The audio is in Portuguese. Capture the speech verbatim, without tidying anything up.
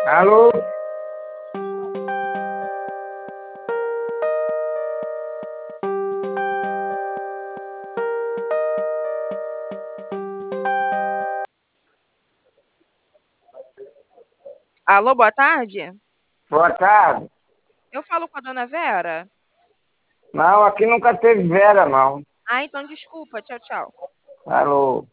Alô? Alô, boa tarde. Boa tarde. Eu falo com a dona Vera? Não, aqui nunca teve Vera, não. Ah, então desculpa. Tchau, tchau. Alô?